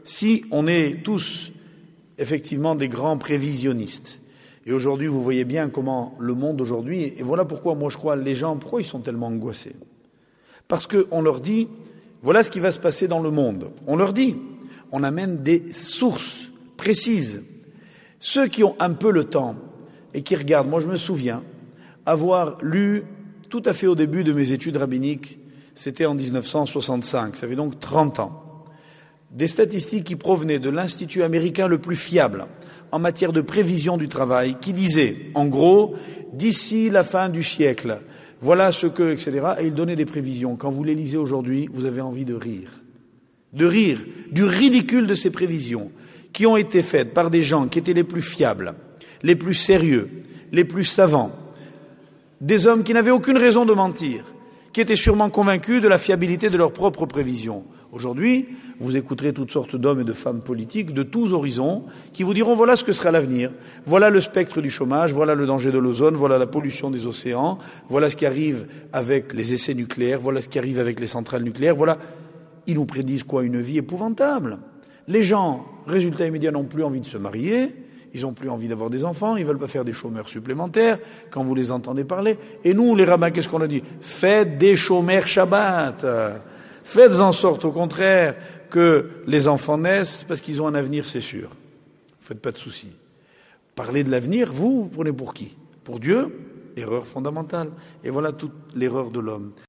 si on est tous effectivement des grands prévisionnistes, et aujourd'hui vous voyez bien comment le monde aujourd'hui, et voilà pourquoi moi je crois les gens, pourquoi ils sont tellement angoissés? Parce qu'on leur dit, voilà ce qui va se passer dans le monde. On leur dit, on amène des sources précises. Ceux qui ont un peu le temps et qui regardent, moi je me souviens avoir lu tout à fait au début de mes études rabbiniques, c'était en 1965, ça fait donc 30 ans, des statistiques qui provenaient de l'Institut américain le plus fiable en matière de prévision du travail, qui disait, en gros, d'ici la fin du siècle, voilà ce que, etc. Et il donnait des prévisions. Quand vous les lisez aujourd'hui, vous avez envie de rire. De rire du ridicule de ces prévisions qui ont été faites par des gens qui étaient les plus fiables, les plus sérieux, les plus savants, des hommes qui n'avaient aucune raison de mentir, qui étaient sûrement convaincus de la fiabilité de leurs propres prévisions. Aujourd'hui, vous écouterez toutes sortes d'hommes et de femmes politiques de tous horizons qui vous diront voilà ce que sera l'avenir, voilà le spectre du chômage, voilà le danger de l'ozone, voilà la pollution des océans, voilà ce qui arrive avec les essais nucléaires, voilà ce qui arrive avec les centrales nucléaires, voilà. Ils nous prédisent quoi? Une vie épouvantable. Les gens, résultat immédiat, n'ont plus envie de se marier, ils n'ont plus envie d'avoir des enfants, ils ne veulent pas faire des chômeurs supplémentaires quand vous les entendez parler. Et nous, les rabbins, qu'est-ce qu'on a dit? Faites des chômeurs Shabbat. Faites en sorte, au contraire, que les enfants naissent parce qu'ils ont un avenir, c'est sûr. Ne faites pas de soucis. Parlez de l'avenir, vous prenez pour qui? Pour Dieu? Erreur fondamentale. Et voilà toute l'erreur de l'homme.